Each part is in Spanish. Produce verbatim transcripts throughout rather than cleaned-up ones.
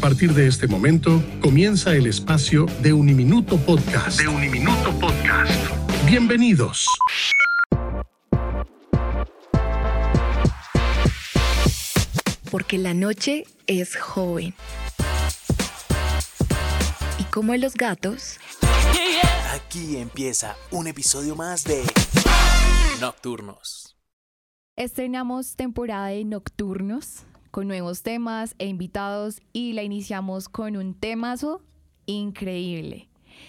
partir de este momento, comienza el espacio de Uniminuto Podcast. De Uniminuto Podcast. Bienvenidos. Porque la noche es joven. Y como en los gatos, aquí empieza un episodio más de Nocturnos. Estrenamos temporada de Nocturnos con nuevos temas e invitados y la iniciamos con un temazo increíble.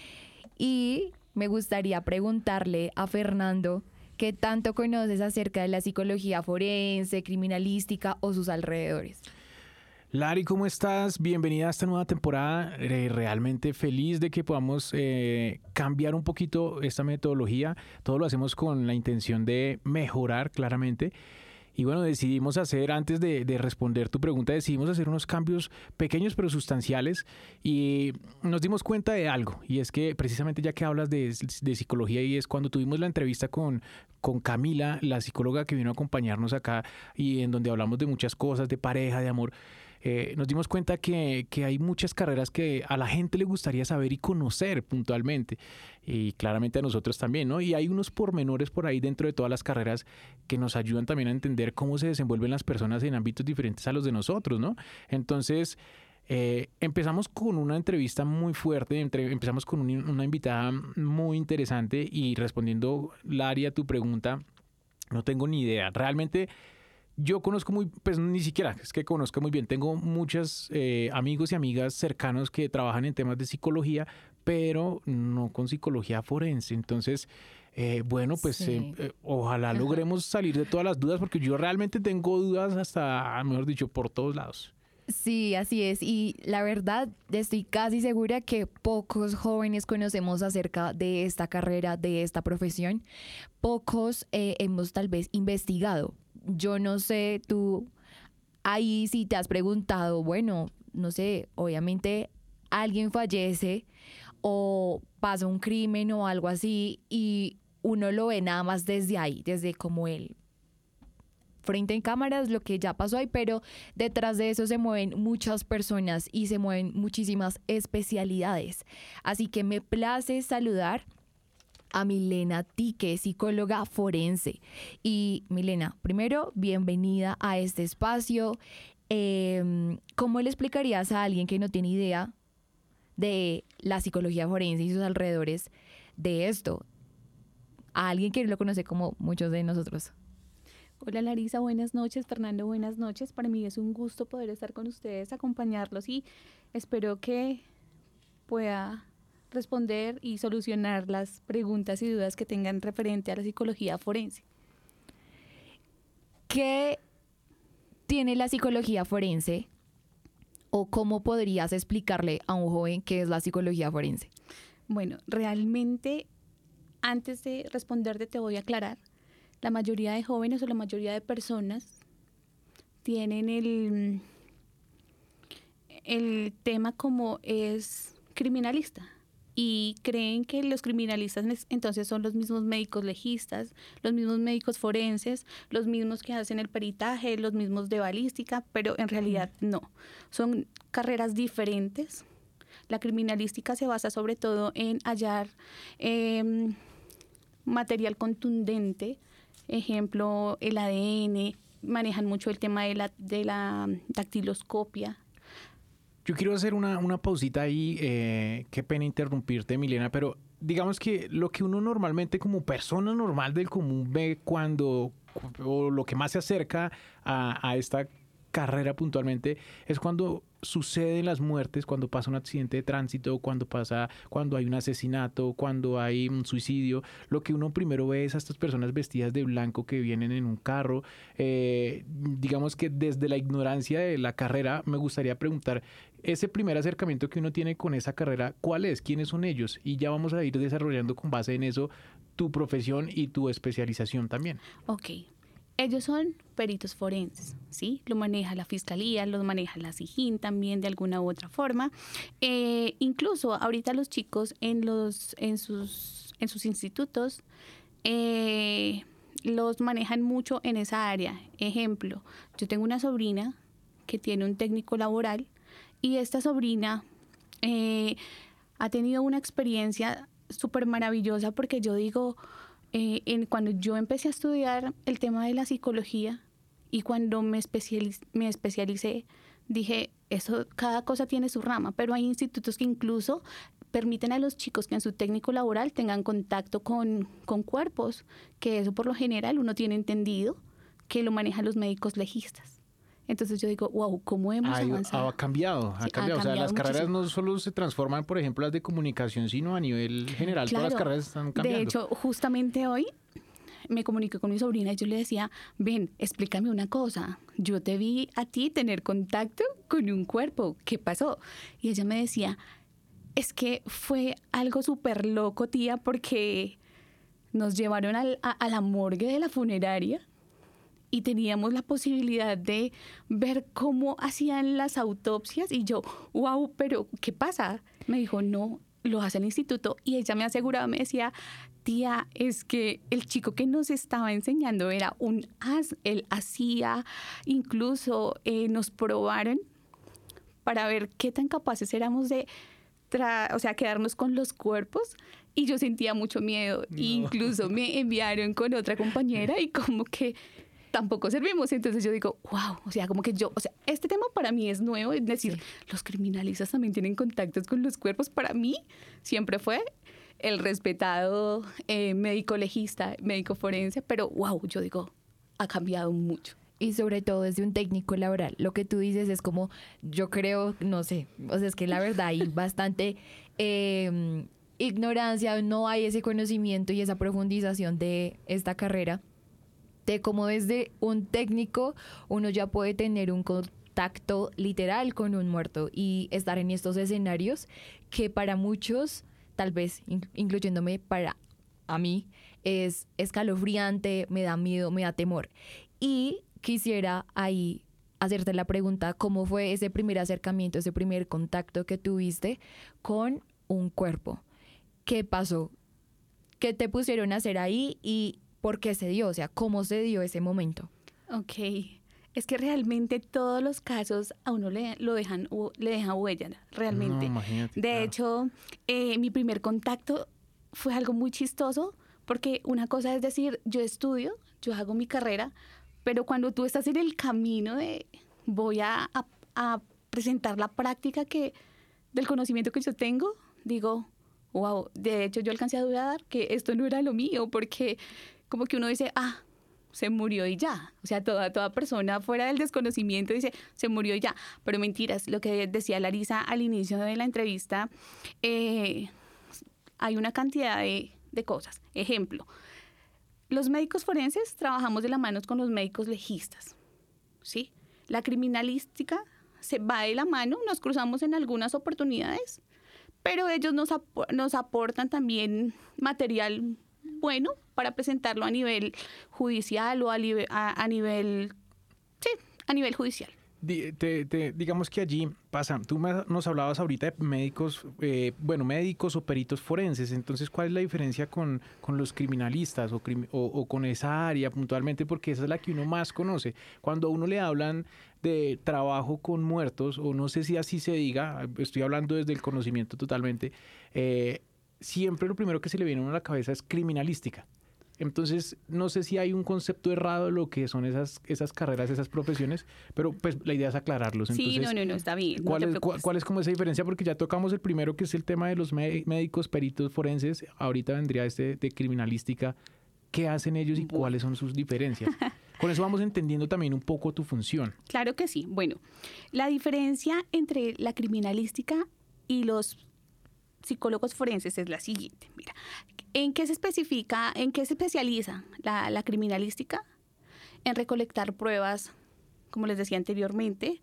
Y me gustaría preguntarle a Fernando qué tanto conoces acerca de la psicología forense, criminalística o sus alrededores. Lari, ¿cómo estás? Bienvenida a esta nueva temporada. Eh, realmente feliz de que podamos eh, cambiar un poquito esta metodología. Todo lo hacemos con la intención de mejorar claramente. Y bueno, decidimos hacer, antes de, de responder tu pregunta, decidimos hacer unos cambios pequeños pero sustanciales y nos dimos cuenta de algo. Y es que precisamente ya que hablas de, de psicología, y es cuando tuvimos la entrevista con, con Camila, la psicóloga que vino a acompañarnos acá y en donde hablamos de muchas cosas, de pareja, de amor, eh, nos dimos cuenta que, que hay muchas carreras que a la gente le gustaría saber y conocer puntualmente. Y claramente a nosotros también, ¿no? Y hay unos pormenores por ahí dentro de todas las carreras que nos ayudan también a entender cómo se desenvuelven las personas en ámbitos diferentes a los de nosotros, ¿no? Entonces, eh, empezamos con una entrevista muy fuerte, entre, empezamos con un, una invitada muy interesante y respondiendo, Lari, a tu pregunta, no tengo ni idea. Realmente yo conozco muy, pues ni siquiera es que conozco muy bien. Tengo muchos eh, amigos y amigas cercanos que trabajan en temas de psicología, pero no con psicología forense. Entonces, eh, bueno, pues sí. eh, eh, ojalá Ajá. logremos salir de todas las dudas, porque yo realmente tengo dudas hasta, mejor dicho, por todos lados. Sí, así es. Y la verdad, estoy casi segura que pocos jóvenes conocemos acerca de esta carrera, de esta profesión. Pocos eh, hemos tal vez investigado. Yo no sé, tú ahí sí te has preguntado, bueno, no sé, obviamente alguien fallece o pasa un crimen o algo así y uno lo ve nada más desde ahí, desde como él. Frente en cámaras lo que ya pasó ahí, pero detrás de eso se mueven muchas personas y se mueven muchísimas especialidades. Así que me place saludar a Milena Tique, psicóloga forense. Y Milena, primero, bienvenida a este espacio. Eh, ¿Cómo le explicarías a alguien que no tiene idea de la psicología forense y sus alrededores de esto? A alguien que no lo conoce como muchos de nosotros. Hola Larisa, buenas noches. Fernando, buenas noches. Para mí es un gusto poder estar con ustedes, acompañarlos y espero que pueda responder y solucionar las preguntas y dudas que tengan referente a la psicología forense. ¿Qué tiene la psicología forense o cómo podrías explicarle a un joven qué es la psicología forense? Bueno, realmente antes de responderte te voy a aclarar. La mayoría de jóvenes o la mayoría de personas tienen el, el tema como es criminalista y creen que los criminalistas entonces son los mismos médicos legistas, los mismos médicos forenses, los mismos que hacen el peritaje, los mismos de balística, pero en realidad no. Son carreras diferentes. La criminalística se basa sobre todo en hallar eh, material contundente. Ejemplo, el A D N, manejan mucho el tema de la, de la dactiloscopia. Yo quiero hacer una, una pausita ahí, eh, qué pena interrumpirte, Milena, pero digamos que lo que uno normalmente como persona normal del común ve cuando, o lo que más se acerca a, a esta carrera puntualmente, es cuando suceden las muertes, cuando pasa un accidente de tránsito, cuando pasa, cuando hay un asesinato, cuando hay un suicidio. Lo que uno primero ve es a estas personas vestidas de blanco que vienen en un carro. Eh, digamos que desde la ignorancia de la carrera me gustaría preguntar, ese primer acercamiento que uno tiene con esa carrera, ¿cuál es? ¿Quiénes son ellos? Y ya vamos a ir desarrollando con base en eso tu profesión y tu especialización también. Ok. Ellos son peritos forenses, ¿sí? Lo maneja la fiscalía, lo maneja la SIJIN también de alguna u otra forma. Eh, incluso ahorita los chicos en los en sus en sus institutos eh, los manejan mucho en esa área. Ejemplo, yo tengo una sobrina que tiene un técnico laboral Y esta sobrina eh, ha tenido una experiencia súper maravillosa porque yo digo, eh, en, cuando yo empecé a estudiar el tema de la psicología y cuando me, especializ- me especialicé, dije, eso, cada cosa tiene su rama, pero hay institutos que incluso permiten a los chicos que en su técnico laboral tengan contacto con, con cuerpos, que eso por lo general uno tiene entendido que lo manejan los médicos legistas. Entonces yo digo, wow, ¿cómo hemos ha, avanzado? ha cambiado, ha Sí, cambiado. ha O sea, cambiado las carreras muchísimo. no solo se transforman, por ejemplo, las de comunicación, sino a nivel general, Claro. todas las carreras están cambiando. De hecho, justamente hoy me comuniqué con mi sobrina y yo le decía, ven, explícame una cosa. Yo te vi a ti tener contacto con un cuerpo. ¿Qué pasó? Y ella me decía, es que fue algo súper loco, tía, porque nos llevaron al, a, a la morgue de la funeraria y teníamos la posibilidad de ver cómo hacían las autopsias y yo, wow, pero ¿qué pasa? Me dijo, no, lo hace el instituto. Y ella me aseguraba, me decía, tía, es que el chico que nos estaba enseñando era un as, él hacía, incluso eh, nos probaron para ver qué tan capaces éramos de, tra- o sea, quedarnos con los cuerpos. Y yo sentía mucho miedo. No. Incluso me enviaron con otra compañera y como que tampoco servimos. Entonces yo digo, wow, o sea, como que yo, o sea, este tema para mí es nuevo, es decir, Sí. los criminalistas también tienen contactos con los cuerpos. Para mí siempre fue el respetado eh, médico legista, médico forense, pero wow, yo digo, ha cambiado mucho. Y sobre todo desde un técnico laboral. Lo que tú dices es como, yo creo, no sé, o sea, es que la verdad hay bastante eh, ignorancia, no hay ese conocimiento y esa profundización de esta carrera, de cómo desde un técnico uno ya puede tener un contacto literal con un muerto y estar en estos escenarios que para muchos, tal vez in- incluyéndome para a mí, es escalofriante, me da miedo, me da temor. Y quisiera ahí hacerte la pregunta, ¿cómo fue ese primer acercamiento, ese primer contacto que tuviste con un cuerpo? ¿Qué pasó? ¿Qué te pusieron a hacer ahí y por qué se dio? O sea, ¿cómo se dio ese momento? Ok, es que realmente todos los casos a uno le, lo dejan, hu- le dejan huella, realmente. No, imagínate, De claro. hecho, eh, mi primer contacto fue algo muy chistoso, porque una cosa es decir, yo estudio, yo hago mi carrera, pero cuando tú estás en el camino de voy a, a- a presentar la práctica que, del conocimiento que yo tengo, digo, wow, de hecho yo alcancé a dudar que esto no era lo mío, porque como que uno dice, ah, se murió y ya. O sea, toda, toda persona fuera del desconocimiento dice, se murió y ya. Pero mentiras, lo que decía Larisa al inicio de la entrevista, eh, hay una cantidad de, de cosas. Ejemplo, los médicos forenses trabajamos de la mano con los médicos legistas, ¿sí? La criminalística se va de la mano, nos cruzamos en algunas oportunidades, pero ellos nos, ap- nos aportan también material bueno para presentarlo a nivel judicial o a, libe- a, a nivel, sí, a nivel judicial. Di- te- te- digamos que allí pasa, tú me- nos hablabas ahorita de médicos, eh, bueno, médicos o peritos forenses, entonces, ¿cuál es la diferencia con, con los criminalistas o, crimi- o- o con esa área puntualmente? Porque esa es la que uno más conoce. Cuando a uno le hablan de trabajo con muertos, o no sé si así se diga, estoy hablando desde el conocimiento totalmente, eh, siempre lo primero que se le viene a uno a la cabeza es criminalística. Entonces, no sé si hay un concepto errado de lo que son esas, esas carreras, esas profesiones, pero pues la idea es aclararlos. Sí, Entonces, no, no, no, está bien. No ¿cuál, te es, preocupes. cuál, cuál es como esa diferencia? Porque ya tocamos el primero, que es el tema de los mé- médicos, peritos forenses. Ahorita vendría este de criminalística. ¿Qué hacen ellos y Bueno. cuáles son sus diferencias? Con eso vamos entendiendo también un poco tu función. Claro que sí. Bueno, la diferencia entre la criminalística y los psicólogos forenses es la siguiente. Mira, ¿en qué se especifica, en qué se especializa la, la criminalística? En recolectar pruebas, como les decía anteriormente,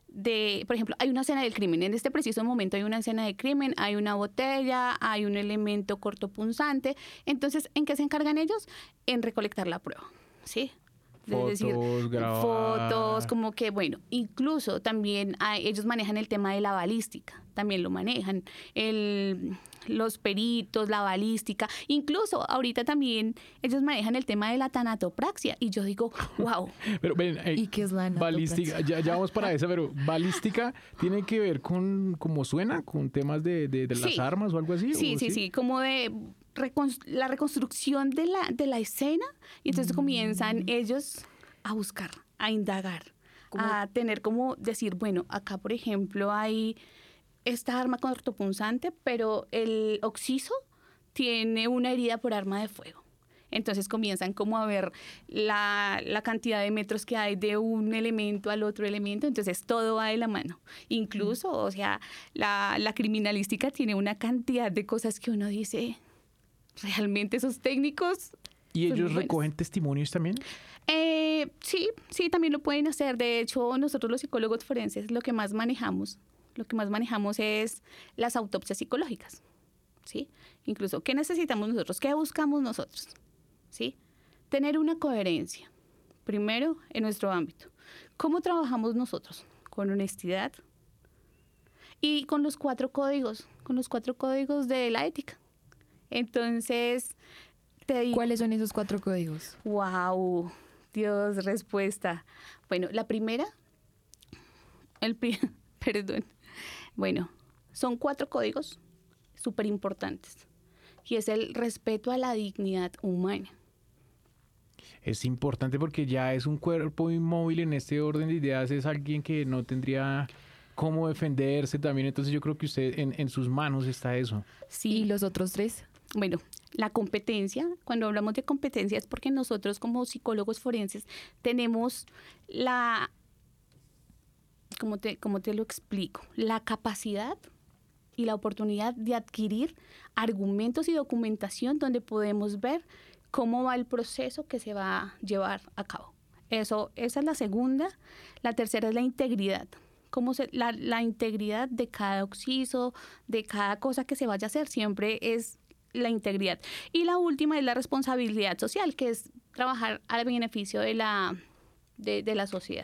de, por ejemplo, hay una escena del crimen. En este preciso momento hay una escena de crimen, hay una botella, hay un elemento cortopunzante. Entonces, ¿en qué se encargan ellos? En recolectar la prueba, ¿sí? es decir, Fotos, grabar. fotos, como que, bueno, incluso también hay- ellos manejan el tema de la balística, también lo manejan, el, los peritos, la balística, incluso ahorita también ellos manejan el tema de la tanatopraxia, y yo digo, wow, Pero ven, eh, ¿Y qué es la balística, ya, ya vamos para esa, pero balística tiene que ver con cómo suena, con temas de, de, de las Sí. armas o algo así. sí, ¿o sí, sí, como de recon- la reconstrucción de la, de la escena, y entonces comienzan ellos a buscar, a indagar, a tener como decir, bueno, acá por ejemplo hay esta arma cortopunzante, pero el occiso tiene una herida por arma de fuego. Entonces comienzan como a ver la, la cantidad de metros que hay de un elemento al otro elemento, entonces todo va de la mano. Incluso, o sea, la, la criminalística tiene una cantidad de cosas que uno dice, realmente esos técnicos... ¿Y son ellos muy buenos. recogen testimonios también? Eh, sí, sí, también lo pueden hacer. De hecho, nosotros los psicólogos forenses lo que más manejamos, lo que más manejamos es las autopsias psicológicas, ¿sí? Incluso, ¿qué necesitamos nosotros? ¿Qué buscamos nosotros? ¿Sí? Tener una coherencia, primero, en nuestro ámbito. ¿Cómo trabajamos nosotros? Con honestidad y con los cuatro códigos, con los cuatro códigos de la ética. Entonces, te digo... ¿Cuáles son esos cuatro códigos? Wow, Dios, respuesta. Bueno, la primera, el pri- perdón. Bueno, son cuatro códigos súper importantes y es el respeto a la dignidad humana. Es importante porque ya es un cuerpo inmóvil en este orden de ideas, es alguien que no tendría cómo defenderse también, entonces yo creo que usted en, en sus manos está eso. Sí, ¿Y los otros tres? bueno, la competencia, cuando hablamos de competencia es porque nosotros como psicólogos forenses tenemos la, ¿cómo te, cómo te lo explico? La capacidad y la oportunidad de adquirir argumentos y documentación donde podemos ver cómo va el proceso que se va a llevar a cabo. Eso, esa es la segunda. La tercera es la integridad. Cómo se, la, la integridad de cada occiso, de cada cosa que se vaya a hacer, siempre es la integridad. Y la última es la responsabilidad social, que es trabajar al beneficio de la, de, de la sociedad.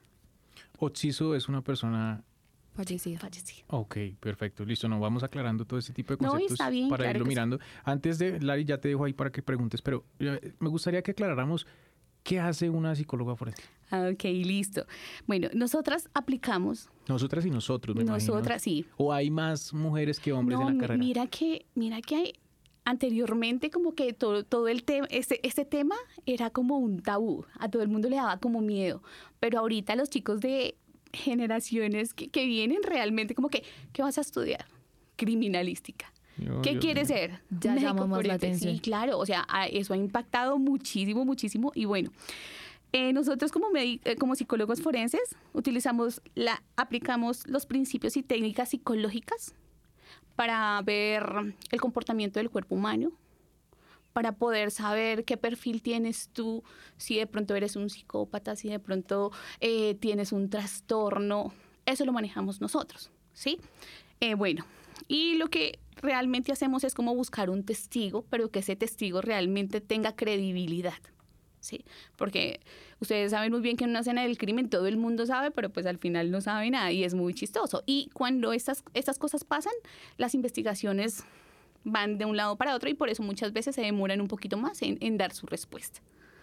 Occiso es una persona... Fallecido. Fallecida. Ok, perfecto, listo, nos vamos aclarando todo este tipo de No, y conceptos está bien, para claro irlo que sí. mirando. Antes de, Lari, ya te dejo ahí para que preguntes, pero eh, me gustaría que aclaráramos qué hace una psicóloga forense. Ah, ok, listo. Bueno, nosotras aplicamos, Nosotras y nosotros, me imagino. nosotras sí. ¿O hay más mujeres que hombres No, en la mi- carrera? mira que, mira que hay, anteriormente como que todo, todo el tema, este, este tema era como un tabú, a todo el mundo le daba como miedo, pero ahorita los chicos de generaciones que, que vienen realmente como que, ¿qué vas a estudiar? Criminalística. Yo- ¿Qué yo- quieres ser? Ya Médico llama más la forense. atención. Sí, claro, o sea, a- eso ha impactado muchísimo, muchísimo, y bueno, eh, nosotros como, medi- eh, como psicólogos forenses utilizamos, la, aplicamos los principios y técnicas psicológicas para ver el comportamiento del cuerpo humano, para poder saber qué perfil tienes tú, si de pronto eres un psicópata, si de pronto eh, tienes un trastorno. Eso lo manejamos nosotros, ¿sí? Eh, bueno, y lo que realmente hacemos es como buscar un testigo, pero que ese testigo realmente tenga credibilidad, ¿sí? Porque ustedes saben muy bien que en una escena del crimen todo el mundo sabe, pero pues al final no sabe nada y es muy chistoso. Y cuando estas, estas cosas pasan, las investigaciones van de un lado para otro y por eso muchas veces se demoran un poquito más en, en dar su respuesta.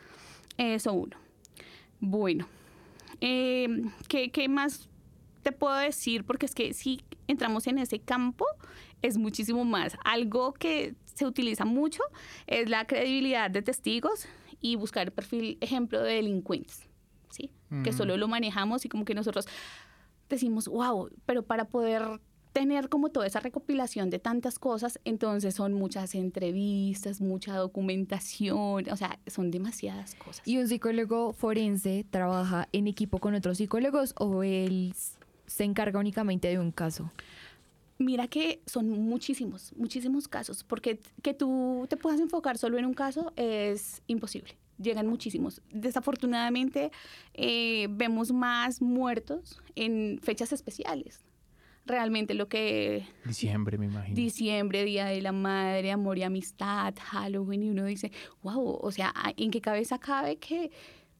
Eso uno. Bueno, eh, ¿qué, ¿qué más te puedo decir? Porque es que si entramos en ese campo es muchísimo más. Algo que se utiliza mucho es la credibilidad de testigos y buscar el perfil, ejemplo, de delincuentes, ¿sí? Que Mm. solo lo manejamos y como que nosotros decimos, wow, pero para poder tener como toda esa recopilación de tantas cosas, entonces son muchas entrevistas, mucha documentación, o sea, son demasiadas cosas. ¿Y un psicólogo forense trabaja en equipo con otros psicólogos o él s- se encarga únicamente de un caso? Mira que son muchísimos, muchísimos casos, porque que tú te puedas enfocar solo en un caso es imposible. Llegan muchísimos. Desafortunadamente, eh, vemos más muertos en fechas especiales. Realmente lo que Diciembre, me imagino. diciembre, Día de la Madre, Amor y Amistad, Halloween, y uno dice, wow, o sea, ¿en qué cabeza cabe que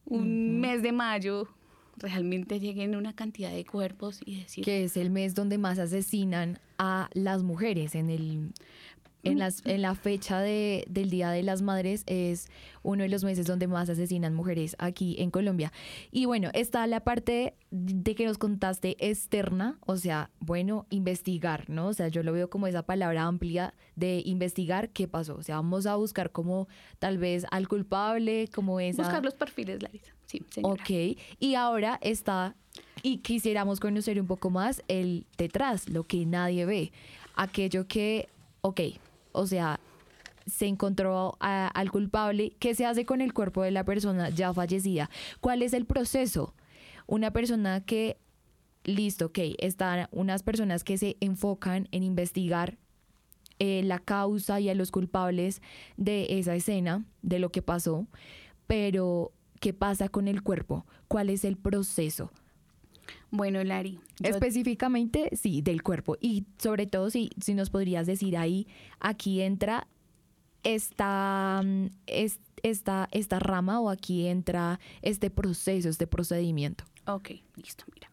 un Ujú. mes de mayo realmente lleguen una cantidad de cuerpos y decir... Que es el mes donde más asesinan a las mujeres. En el en las en la fecha de, del Día de las Madres es uno de los meses donde más asesinan mujeres aquí en Colombia. Y bueno, está la parte de que nos contaste externa, o sea, bueno, investigar, ¿no? O sea, yo lo veo como esa palabra amplia de investigar qué pasó. O sea, vamos a buscar como tal vez al culpable, como esa... Buscar los perfiles, Larisa. Sí, señora. Ok, y ahora está, y quisiéramos conocer un poco más el detrás, lo que nadie ve, aquello que, ok, o sea, se encontró a- al culpable, ¿qué se hace con el cuerpo de la persona ya fallecida? ¿Cuál es el proceso? Una persona que, listo, ok, están unas personas que se enfocan en investigar eh, la causa y a los culpables de esa escena, de lo que pasó, pero ¿qué pasa con el cuerpo? ¿Cuál es el proceso? Bueno, Lari, yo- Específicamente, sí, del cuerpo. Y sobre todo, si, si nos podrías decir ahí, aquí entra esta, mm, es- esta, esta rama o aquí entra este proceso, este procedimiento. Ok, listo, mira.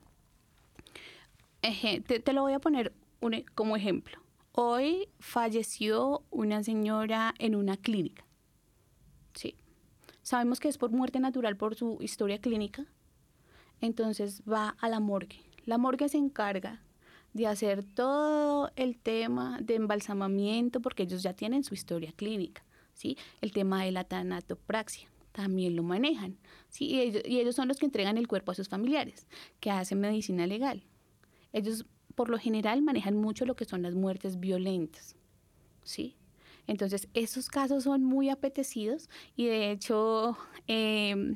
Eje- te, te lo voy a poner un e- como ejemplo. Hoy falleció una señora en una clínica. Sí. Sabemos que es por muerte natural por su historia clínica. Entonces va a la morgue. La morgue se encarga de hacer todo el tema de embalsamamiento porque ellos ya tienen su historia clínica, ¿sí? El tema de la tanatopraxia también lo manejan, ¿sí? Y ellos, y ellos son los que entregan el cuerpo a sus familiares, que hacen medicina legal. Ellos por lo general manejan mucho lo que son las muertes violentas, ¿sí? Entonces esos casos son muy apetecidos y de hecho eh,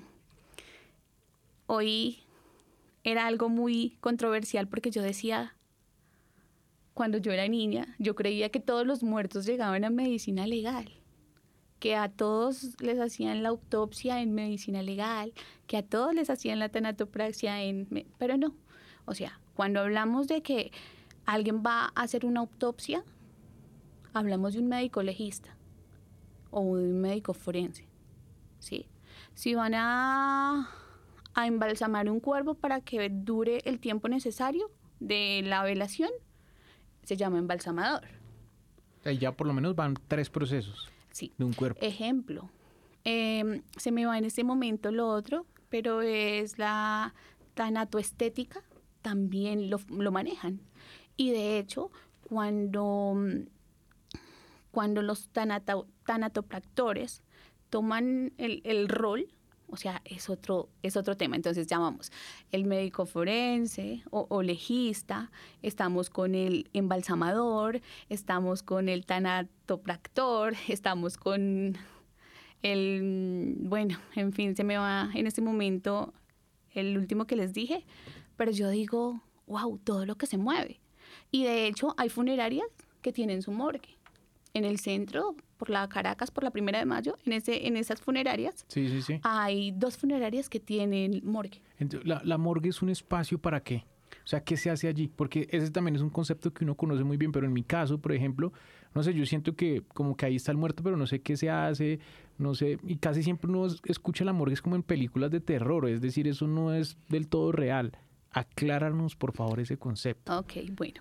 hoy era algo muy controversial porque yo decía, cuando yo era niña, yo creía que todos los muertos llegaban a medicina legal, que a todos les hacían la autopsia en medicina legal, que a todos les hacían la tanatopraxia en... me- Pero no, o sea, cuando hablamos de que alguien va a hacer una autopsia, hablamos de un médico legista o de un médico forense, ¿sí? Si van a, a embalsamar un cuerpo para que dure el tiempo necesario de la velación, se llama embalsamador. Ahí ya por lo menos van tres procesos Sí. de un cuerpo. Ejemplo, eh, se me va en este momento lo otro, pero es la tanatoestética, también lo, lo manejan. Y de hecho, cuando, cuando los tanata- tanatopractores toman el, el rol, o sea, es otro, es otro tema. Entonces llamamos el médico forense o, o legista, estamos con el embalsamador, estamos con el tanatopractor, estamos con el, bueno, en fin, se me va en este momento el último que les dije, pero yo digo, wow, todo lo que se mueve. Y de hecho hay funerarias que tienen su morgue. En el centro, por la Caracas, por la Primera de Mayo, en, ese, en esas funerarias, Sí, sí, sí. hay dos funerarias que tienen morgue. Entonces, la, la morgue es un espacio para qué? O sea, ¿qué se hace allí? Porque ese también es un concepto que uno conoce muy bien, pero en mi caso, por ejemplo, no sé, yo siento que como que ahí está el muerto, pero no sé qué se hace, no sé, y casi siempre uno es- escucha la morgue es como en películas de terror, es decir, eso no es del todo real. Acláranos, por favor, ese concepto. Ok, bueno.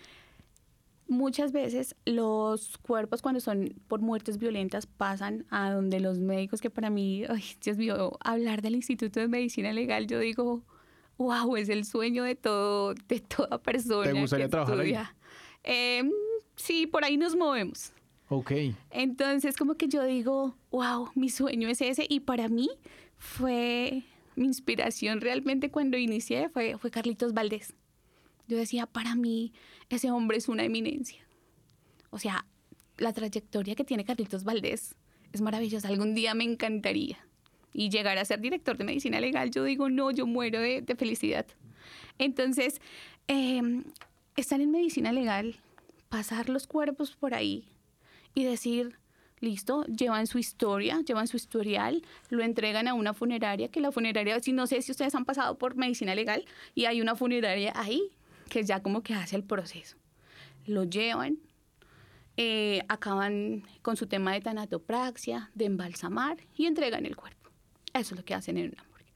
Muchas veces los cuerpos cuando son por muertes violentas pasan a donde los médicos, que para mí, ay, Dios mío, hablar del Instituto de Medicina Legal, yo digo, wow, es el sueño de todo, de toda persona. ¿Te gustaría que trabajar ahí? estudia. Eh, sí, por ahí nos movemos. Ok. Entonces, como que yo digo, wow, mi sueño es ese. Y para mí fue mi inspiración realmente cuando inicié, fue, fue Carlitos Valdés. Yo decía, para mí, ese hombre es una eminencia. O sea, la trayectoria que tiene Carlitos Valdés es maravillosa. Algún día me encantaría. Y llegar a ser director de medicina legal, yo digo, no, yo muero de, de felicidad. Entonces, eh, estar en medicina legal, pasar los cuerpos por ahí y decir, listo, llevan su historia, llevan su historial, lo entregan a una funeraria, que la funeraria, si no sé si ustedes han pasado por medicina legal, y hay una funeraria ahí que ya como que hace el proceso. Lo llevan, eh, acaban con su tema de tanatopraxia, de embalsamar y entregan el cuerpo. Eso es lo que hacen en una morgue.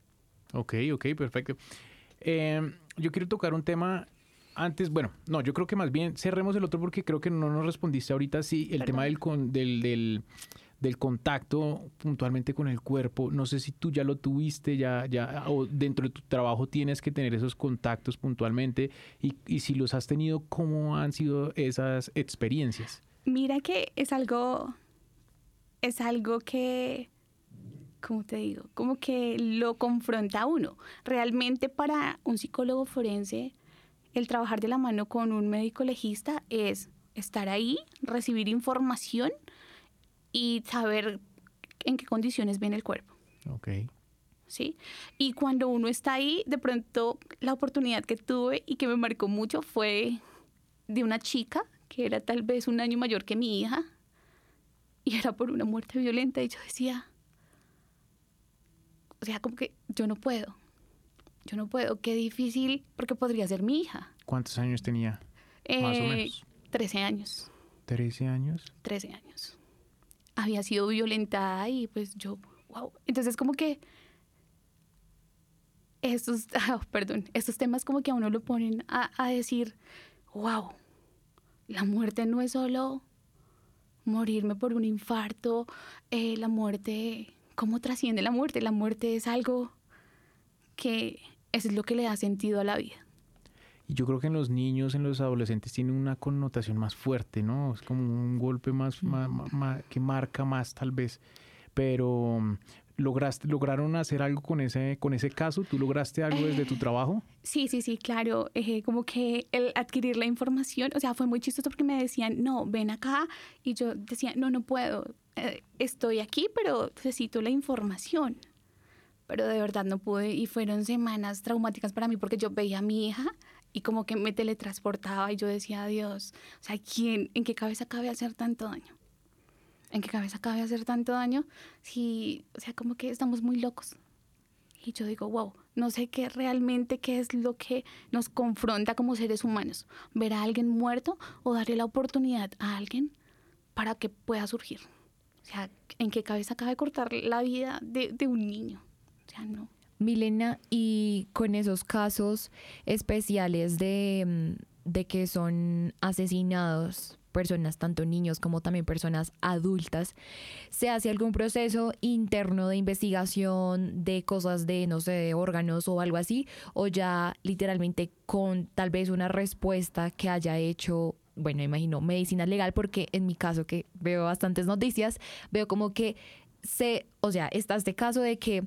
Ok, ok, perfecto. Eh, yo quiero tocar un tema antes, bueno, no, yo creo que más bien cerremos el otro porque creo que no nos respondiste ahorita, sí, el Perdón. tema del, con, del, del, del contacto puntualmente con el cuerpo. No sé si tú ya lo tuviste, ya, ya, o dentro de tu trabajo tienes que tener esos contactos puntualmente y, y si los has tenido, ¿cómo han sido esas experiencias? Mira que es algo, es algo que, ¿cómo te digo? Como que lo confronta a uno. Realmente para un psicólogo forense, el trabajar de la mano con un médico legista es estar ahí, recibir información y saber en qué condiciones viene el cuerpo. Ok. ¿Sí? Y cuando uno está ahí, de pronto la oportunidad que tuve y que me marcó mucho fue de una chica que era tal vez un año mayor que mi hija y era por una muerte violenta y yo decía, o sea, como que yo no puedo. Yo no puedo, qué difícil, porque podría ser mi hija. ¿Cuántos años tenía? Eh, Más o menos. trece años. ¿trece años? trece años. Había sido violentada y pues yo, wow. Entonces como que estos, oh, perdón, estos temas como que a uno lo ponen a, a decir, wow, la muerte no es solo morirme por un infarto, eh, la muerte, ¿cómo trasciende la muerte? La muerte es algo que es lo que le da sentido a la vida. Y yo creo que en los niños, en los adolescentes tiene una connotación más fuerte, ¿no? Es como un golpe más, más, más que marca más tal vez. Pero lograste, lograron hacer algo con ese, con ese caso. ¿Tú lograste algo desde tu trabajo? Sí, sí, sí, claro. Eh, como que el adquirir la información, o sea, fue muy chistoso porque me decían, no, ven acá. Y yo decía, no, no puedo. Eh, estoy aquí, pero necesito la información. Pero de verdad no pude y fueron semanas traumáticas para mí porque yo veía a mi hija y como que me teletransportaba y yo decía, Dios, o sea, ¿quién, en qué cabeza cabe hacer tanto daño? ¿En qué cabeza cabe hacer tanto daño? Sí, o sea, como que estamos muy locos. Y yo digo, wow, no sé qué realmente qué es lo que nos confronta como seres humanos. Ver a alguien muerto o darle la oportunidad a alguien para que pueda surgir. O sea, ¿en qué cabeza cabe cortar la vida de, de un niño? O sea, no. Milena, y con esos casos especiales de, de que son asesinados personas, tanto niños como también personas adultas, ¿se hace algún proceso interno de investigación de cosas de, no sé, de órganos o algo así? ¿O ya literalmente con tal vez una respuesta que haya hecho, bueno, imagino, medicina legal? Porque en mi caso, que veo bastantes noticias, veo como que se, o sea, está este caso de que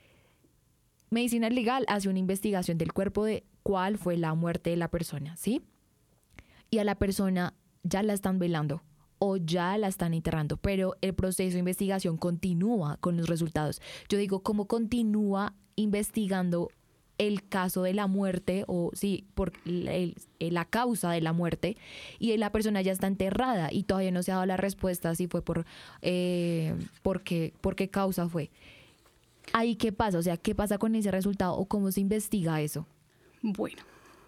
medicina legal hace una investigación del cuerpo de cuál fue la muerte de la persona, ¿sí? Y a la persona ya la están velando o ya la están enterrando, pero el proceso de investigación continúa con los resultados. Yo digo, ¿cómo continúa investigando el caso de la muerte o sí, por el, la causa de la muerte y la persona ya está enterrada y todavía no se ha dado la respuesta si fue por, eh, por qué, por qué causa fue? ¿Ahí qué pasa? O sea, ¿qué pasa con ese resultado o cómo se investiga eso? Bueno.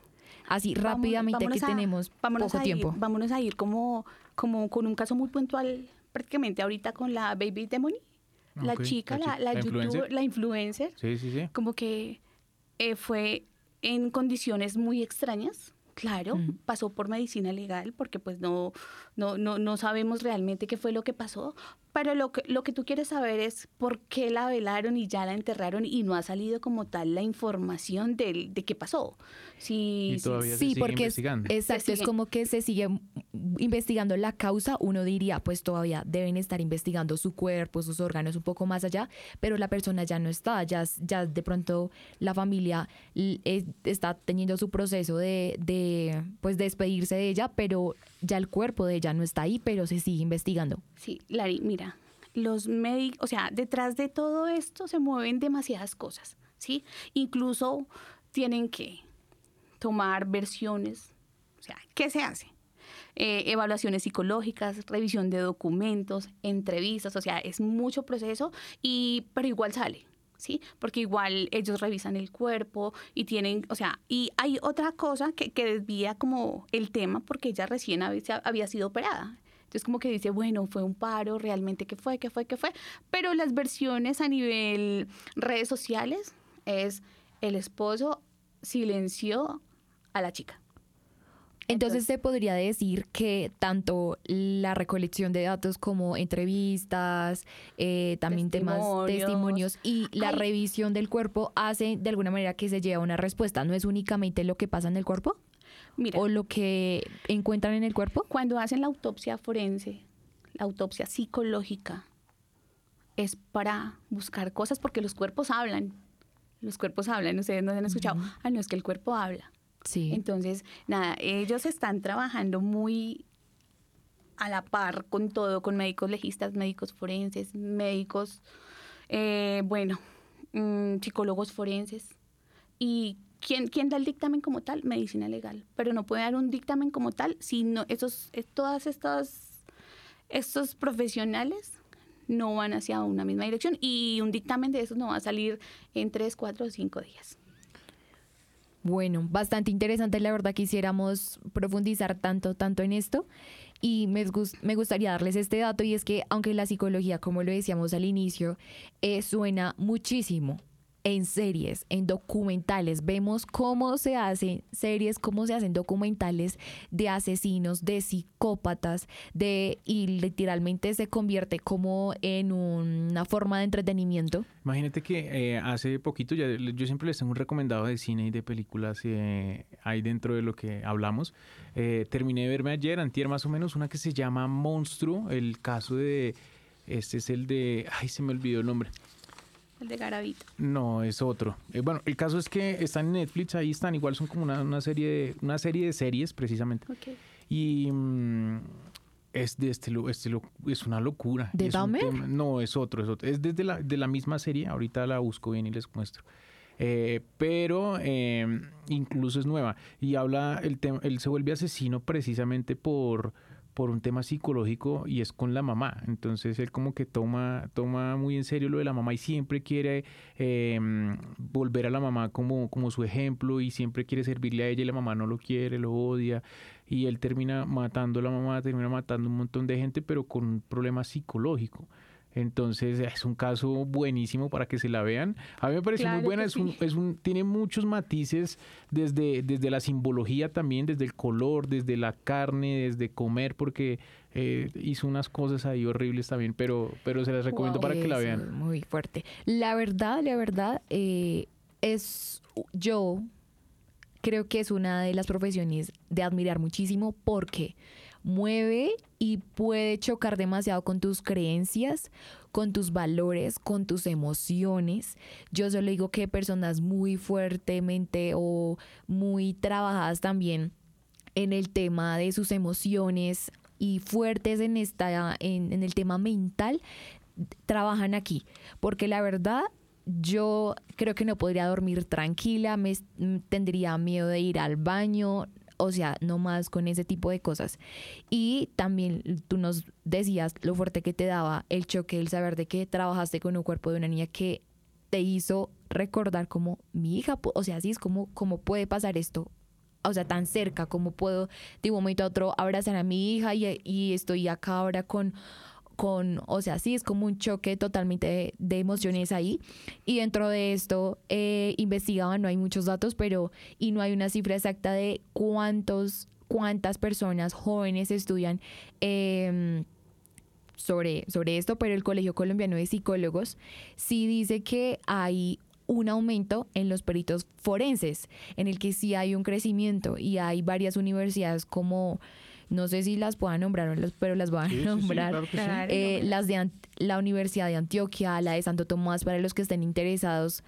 Así rápidamente Vamos, que a, tenemos poco a tiempo. Ir, vámonos a ir como, como con un caso muy puntual prácticamente ahorita con la Baby Demony. La Okay. chica, la, la, la, la youtuber, influencer. la influencer. Sí, sí, sí. Como que eh, fue en condiciones muy extrañas. Claro, uh-huh. Pasó por medicina legal porque pues no, no, no, no sabemos realmente qué fue lo que pasó, pero lo que, lo que tú quieres saber es por qué la velaron y ya la enterraron y no ha salido como tal la información de, de qué pasó. Sí, y todavía sí, se sigue porque investigando. Es, exacto, es como que se sigue investigando la causa. Uno diría, pues todavía deben estar investigando su cuerpo, sus órganos un poco más allá, pero la persona ya no está, ya, ya de pronto la familia está teniendo su proceso de, de pues despedirse de ella, pero ya el cuerpo de ella no está ahí, pero se sigue investigando. Sí, Lari, mira, los médicos, o sea, detrás de todo esto se mueven demasiadas cosas, ¿sí? Incluso tienen que tomar versiones, o sea, ¿qué se hace? Eh, evaluaciones psicológicas, revisión de documentos, entrevistas, o sea, es mucho proceso, y pero igual sale, ¿sí? Porque igual ellos revisan el cuerpo y tienen, o sea, y hay otra cosa que, que desvía como el tema porque ella recién había, había sido operada. Entonces como que dice, bueno, fue un paro, realmente qué fue, qué fue, qué fue. Pero las versiones a nivel redes sociales es el esposo silenció a la chica. Entonces se podría decir que tanto la recolección de datos como entrevistas, eh, también temas Testimonios. testimonios y la Ay. revisión del cuerpo hace de alguna manera que se lleve a una respuesta. ¿No es únicamente lo que pasa en el cuerpo Mira, o lo que encuentran en el cuerpo? cuando hacen la autopsia forense, la autopsia psicológica, es para buscar cosas porque los cuerpos hablan. Los cuerpos hablan, ustedes no han escuchado. Ujú. Ah, no, es que el cuerpo habla. Sí. Entonces, nada, ellos están trabajando muy a la par con todo, con médicos legistas, médicos forenses, médicos, eh, bueno, mm, psicólogos forenses. ¿Y quién, quién da el dictamen como tal? Medicina legal. Pero no puede dar un dictamen como tal si no, esos, eh, todas estas, estos profesionales no van hacia una misma dirección y un dictamen de esos no va a salir en tres, cuatro o cinco días. Bueno, bastante interesante, la verdad quisiéramos profundizar tanto, tanto en esto y me, gus- me gustaría darles este dato y es que aunque la psicología, como lo decíamos al inicio, eh, suena muchísimo en series, en documentales, vemos cómo se hacen series, cómo se hacen documentales de asesinos, de psicópatas, de y literalmente se convierte como en una forma de entretenimiento. Imagínate que eh, hace poquito, ya, yo siempre les tengo un recomendado de cine y de películas eh, ahí dentro de lo que hablamos. Eh, terminé de verme ayer, antier más o menos, una que se llama Monstruo, el caso de, este es el de, ay se me olvidó el nombre. El de Garavito. No, es otro. Eh, bueno, el caso es que están en Netflix, ahí están, igual son como una, una serie de, una serie de series precisamente. Okay. Y mm, es de este, lo- este lo- es una locura. ¿De Y es un Dahmer? tema- no, es otro, es otro. Es desde la, de la misma serie, ahorita la busco bien y les muestro. Eh, pero eh, incluso es nueva y habla, el tema, él se vuelve asesino precisamente por, por un tema psicológico y es con la mamá. Entonces él como que toma, toma muy en serio lo de la mamá y siempre quiere eh, volver a la mamá como, como su ejemplo y siempre quiere servirle a ella y la mamá no lo quiere, lo odia y él termina matando a la mamá, termina matando un montón de gente pero con un problema psicológico. Entonces es un caso buenísimo para que se la vean. A mí me parece Claro muy buena, que es un, sí. es un, tiene muchos matices desde, desde la simbología también, desde el color, desde la carne, desde comer, porque eh, hizo unas cosas ahí horribles también, pero, pero se las recomiendo Wow. para que la Eso, vean. muy fuerte. La verdad, la verdad, eh, es yo creo que es una de las profesiones de admirar muchísimo porque mueve y puede chocar demasiado con tus creencias, con tus valores, con tus emociones. Yo solo digo que personas muy fuertemente o muy trabajadas también en el tema de sus emociones y fuertes en esta en, en el tema mental trabajan aquí, porque la verdad yo creo que no podría dormir tranquila, me tendría miedo de ir al baño, o sea, no más con ese tipo de cosas. Y también tú nos decías lo fuerte que te daba el choque, el saber de que trabajaste con un cuerpo de una niña que te hizo recordar como mi hija, o sea, así es como, como puede pasar esto, o sea, tan cerca, como puedo de un momento a otro abrazar a mi hija y, y estoy acá ahora con... con, o sea, sí, es como un choque totalmente de, de emociones ahí. Y dentro de esto, eh, investigaban, no hay muchos datos, pero, y no hay una cifra exacta de cuántos, cuántas personas jóvenes estudian eh, sobre, sobre esto, pero el Colegio Colombiano de Psicólogos sí dice que hay un aumento en los peritos forenses, en el que sí hay un crecimiento y hay varias universidades como... No sé si las puedan nombrar, pero las voy a Sí, sí, sí, nombrar. claro que sí. Claro. Eh, las de Ant- la Universidad de Antioquia, la de Santo Tomás, para los que estén interesados,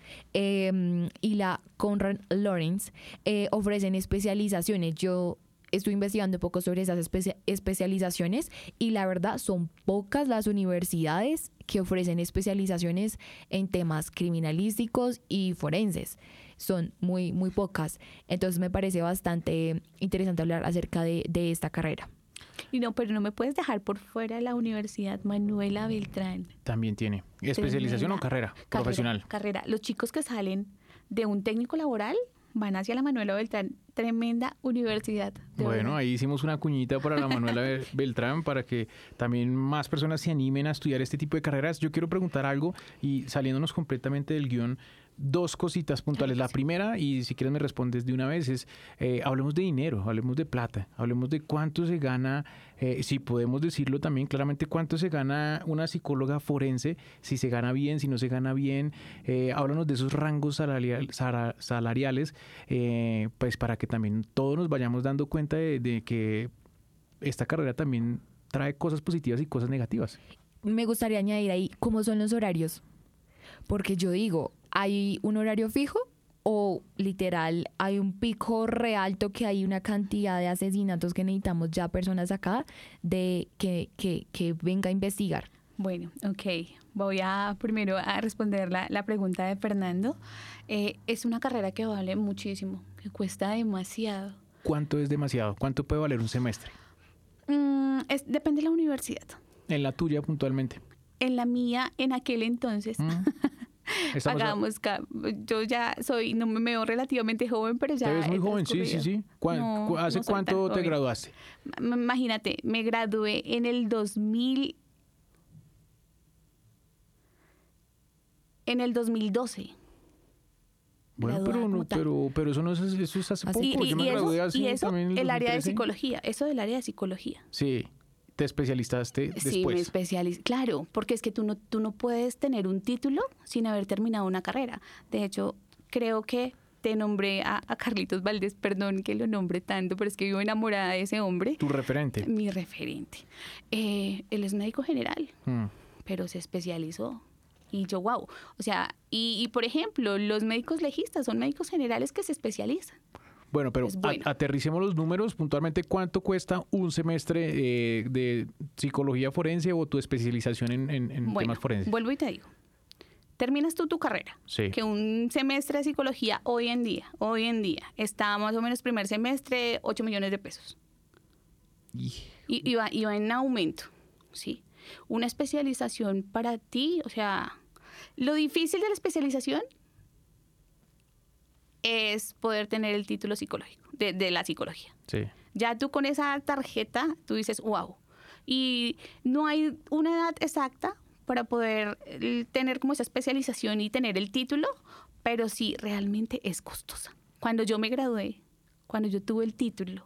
eh, y la Conrad Lawrence, eh, ofrecen especializaciones. Yo estoy investigando un poco sobre esas especia- especializaciones y la verdad son pocas las universidades que ofrecen especializaciones en temas criminalísticos y forenses. Son muy, muy pocas. Entonces me parece bastante interesante hablar acerca de, de esta carrera. Y no, pero no me puedes dejar por fuera la Universidad Manuela Beltrán. También tiene especialización o carrera, profesional. Carrera. Los chicos que salen de un técnico laboral van hacia la Manuela Beltrán. tremenda universidad. Bueno, verdad. ahí hicimos una cuñita para la Manuela Beltrán para que también más personas se animen a estudiar este tipo de carreras. Yo quiero preguntar algo y saliéndonos completamente del guión, dos cositas puntuales. La primera, y si quieres me respondes de una vez, es eh, hablemos de dinero, hablemos de plata, hablemos de cuánto se gana, eh, si podemos decirlo también claramente, cuánto se gana una psicóloga forense, si se gana bien, si no se gana bien. Eh, háblanos de esos rangos salarial, sara, salariales, eh, pues para que también todos nos vayamos dando cuenta de, de que esta carrera también trae cosas positivas y cosas negativas. Me gustaría añadir ahí cómo son los horarios, porque yo digo, ¿hay un horario fijo o literal hay un pico re alto que hay una cantidad de asesinatos que necesitamos ya personas acá de que, que, que venga a investigar? Bueno, ok. Voy a primero a responder la, la pregunta de Fernando. Eh, es una carrera que vale muchísimo, que cuesta demasiado. ¿Cuánto es demasiado? ¿Cuánto puede valer un semestre? Mm, es, depende de la universidad. En la tuya puntualmente. En la mía, en aquel entonces, Mm. Estamos pagamos, a... yo ya soy, no me veo relativamente joven, pero ya... Te ves muy he joven, sí, sí, sí. ¿Cu- No, cu- ¿Hace no soy cuánto tan te joven. graduaste? M- Imagínate, me gradué en el dos mil, en el dos mil doce. Bueno, Graduada pero, no, como tal. pero, pero eso no es, eso es hace Así- poco. Y, Yo me y eso, gradué hace y eso también en el área de dos mil trece. psicología, eso del área de psicología. Sí, te especializaste Sí, me después. especialicé. Claro, porque es que tú no, tú no puedes tener un título sin haber terminado una carrera. De hecho, creo que te nombré a, a Carlitos Valdés, perdón que lo nombre tanto, pero es que vivo enamorada de ese hombre. Tu referente. Mi referente. Eh, él es médico general, Mm. pero se especializó. Y yo, wow. O sea, y, y por ejemplo, los médicos legistas son médicos generales que se especializan. Bueno, pero Es bueno. a- aterricemos los números puntualmente. ¿Cuánto cuesta un semestre eh, de psicología forense o tu especialización en, en- en Bueno, temas forenses? vuelvo y te digo. Terminas tú tu carrera, Sí. que un semestre de psicología hoy en día, hoy en día, está más o menos primer semestre, ocho millones de pesos. Y- Y, y, va, y va en aumento, ¿sí? Una especialización para ti, o sea, lo difícil de la especialización es poder tener el título psicológico, de, de la psicología. Sí. Ya tú con esa tarjeta, tú dices, wow. Y no hay una edad exacta para poder eh, tener como esa especialización y tener el título, pero sí, realmente es costosa. Cuando yo me gradué, cuando yo tuve el título,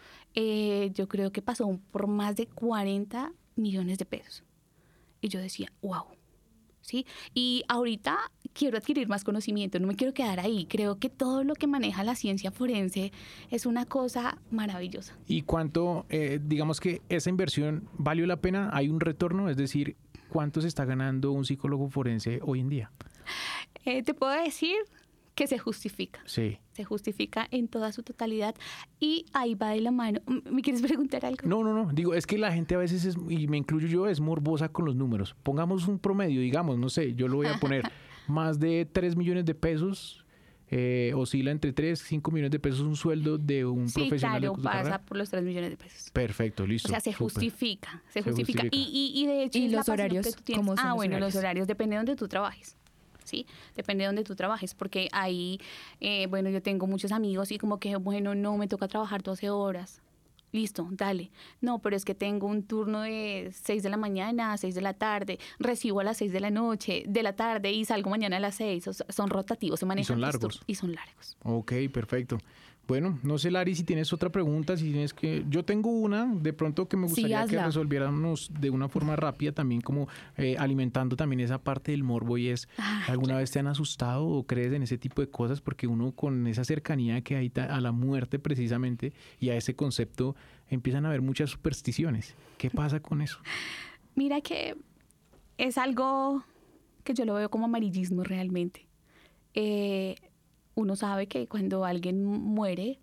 eh, yo creo que pasó por más de cuarenta millones de pesos. Y yo decía, wow. ¿Sí? Y ahorita quiero adquirir más conocimiento, no me quiero quedar ahí. Creo que todo lo que maneja la ciencia forense es una cosa maravillosa. ¿Y cuánto, eh, digamos que esa inversión valió la pena? ¿Hay un retorno? Es decir, ¿cuánto se está ganando un psicólogo forense hoy en día? Eh, te puedo decir que se justifica. Sí. Se justifica en toda su totalidad y ahí va de la mano. ¿Me quieres preguntar algo? No, no, no. Digo, es que la gente a veces, es, y me incluyo yo, es morbosa con los números. Pongamos un promedio, digamos, no sé, yo lo voy a poner más de tres millones de pesos, eh, oscila entre tres, cinco millones de pesos un sueldo de un Sí, profesional claro, de tu pasa carrera. por los tres millones de pesos. Perfecto, listo. O sea, se súper. justifica, se, Se justifica. justifica. Y, y, y de hecho, ¿Y es la los pasión horarios? que tú tienes. ¿Cómo son ah, los bueno, horarios? los horarios depende de donde tú trabajes. ¿Sí? Depende de donde tú trabajes, porque ahí, eh, bueno, yo tengo muchos amigos y como que, bueno, no, me toca trabajar doce horas. Listo, dale. No, pero es que tengo un turno de seis de la mañana a seis de la tarde, recibo a las seis de la noche, de la tarde y salgo mañana a las seis. O sea, son rotativos, se manejan son los largos. turnos y son largos. Ok, perfecto. Bueno, no sé, Lari, si tienes otra pregunta, si tienes que... Yo tengo una, de pronto que me Sí, gustaría que hazla. resolviéramos de una forma rápida, también como eh, alimentando también esa parte del morbo y es, Ah, ¿alguna vez te han asustado o crees en ese tipo de cosas? Porque uno con esa cercanía que hay ta- a la muerte precisamente y a ese concepto empiezan a haber muchas supersticiones. ¿Qué pasa con eso? Mira que es algo que yo lo veo como amarillismo realmente. Eh, uno sabe que cuando alguien muere,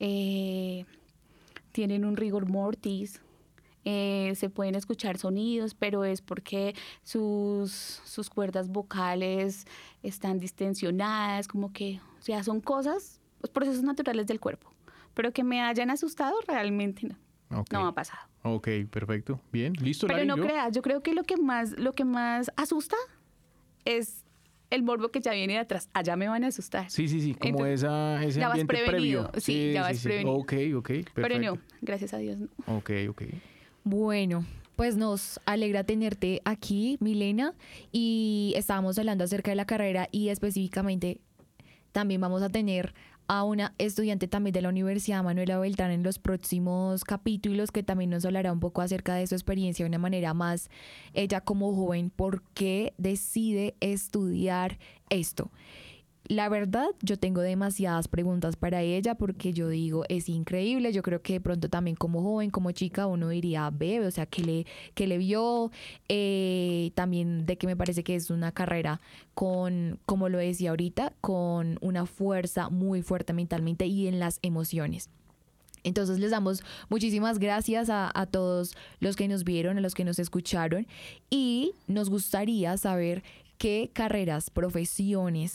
eh, tienen un rigor mortis, eh, se pueden escuchar sonidos, pero es porque sus, sus cuerdas vocales están distensionadas, como que, o sea, son cosas, los procesos naturales del cuerpo. Pero que me hayan asustado, realmente no, Ok, no ha pasado. ok, perfecto. Bien, listo, Pero Lari. no yo- creas, yo creo que lo que más, lo que más asusta es el morbo que ya viene de atrás. Allá me van a asustar. Sí, sí, sí, como Entonces, esa, ese ya vas ambiente prevenido. previo. Sí, ya vas prevenido. Ok, ok, perfecto. Pero no, gracias a Dios no. Ok, ok. Bueno, pues nos alegra tenerte aquí, Milena, y estábamos hablando acerca de la carrera y específicamente también vamos a tener a una estudiante también de la Universidad Manuela Beltrán en los próximos capítulos, que también nos hablará un poco acerca de su experiencia de una manera más, ella como joven, por qué decide estudiar esto. La verdad, yo tengo demasiadas preguntas para ella porque yo digo, es increíble. Yo creo que de pronto también como joven, como chica, uno diría, bebe, o sea, que le, que le vio, eh, también de que me parece que es una carrera con, como lo decía ahorita, con una fuerza muy fuerte mentalmente y en las emociones. Entonces les damos muchísimas gracias a, a todos los que nos vieron, a los que nos escucharon, y nos gustaría saber qué carreras, profesiones,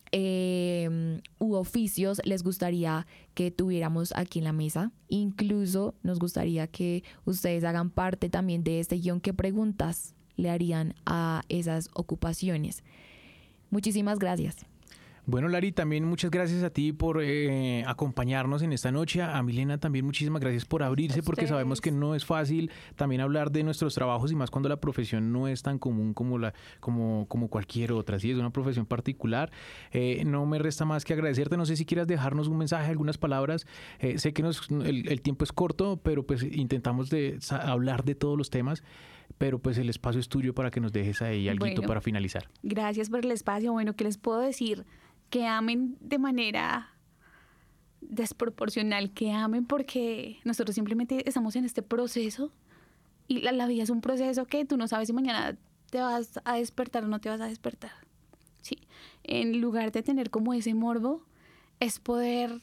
Eh, u oficios les gustaría que tuviéramos aquí en la mesa. Incluso nos gustaría que ustedes hagan parte también de este guión. ¿Qué preguntas le harían a esas ocupaciones? Muchísimas gracias. Bueno, Lari, también muchas gracias a ti por eh, acompañarnos en esta noche. A Milena también muchísimas gracias por abrirse, porque sabemos que no es fácil también hablar de nuestros trabajos y más cuando la profesión no es tan común como la como, como cualquier otra. Sí, es una profesión particular. Eh, no me resta más que agradecerte. No sé si quieras dejarnos un mensaje, algunas palabras. Eh, sé que nos, el, el tiempo es corto, pero pues intentamos de hablar de todos los temas. Pero pues el espacio es tuyo para que nos dejes ahí alguito Bueno, para finalizar. Gracias por el espacio. Bueno, ¿qué les puedo decir? Que amen de manera desproporcional, que amen porque nosotros simplemente estamos en este proceso y la, la vida es un proceso que tú no sabes si mañana te vas a despertar o no te vas a despertar. Sí. En lugar de tener como ese morbo, es poder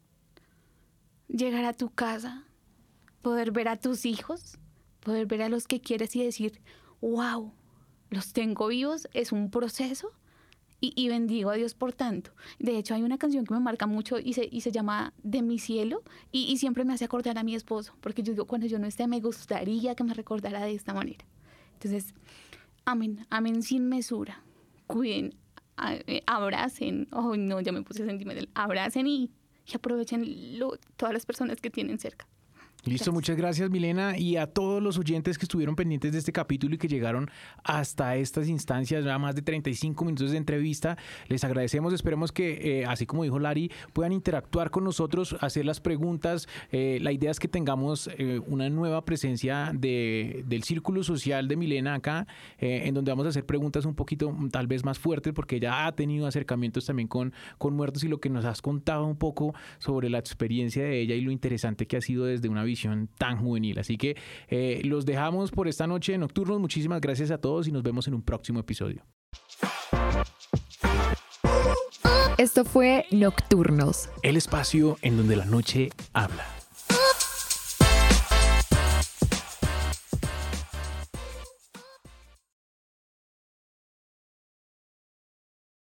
llegar a tu casa, poder ver a tus hijos, poder ver a los que quieres y decir, wow, los tengo vivos, es un proceso. Y, y bendigo a Dios por tanto. De hecho, hay una canción que me marca mucho y se, y se llama De mi cielo, y, y siempre me hace acordar a mi esposo, porque yo digo, cuando yo no esté, me gustaría que me recordara de esta manera. Entonces, amén, amén sin mesura. Cuiden, a, eh, abracen, oh no, ya me puse sentimental, abracen y, y aprovechen lo, todas las personas que tienen cerca. Listo, Gracias. Muchas gracias, Milena, y a todos los oyentes que estuvieron pendientes de este capítulo y que llegaron hasta estas instancias, ya más de treinta y cinco minutos de entrevista. Les agradecemos, esperemos que, eh, así como dijo Lari, puedan interactuar con nosotros, hacer las preguntas. Eh, la idea es que tengamos eh, una nueva presencia de, del círculo social de Milena acá, eh, en donde vamos a hacer preguntas un poquito tal vez más fuertes, porque ella ha tenido acercamientos también con, con muertos, y lo que nos has contado un poco sobre la experiencia de ella y lo interesante que ha sido desde una visión tan juvenil. Así que eh, los dejamos por esta noche de Nocturnos. Muchísimas gracias a todos y nos vemos en un próximo episodio. Esto fue Nocturnos. El espacio en donde la noche habla.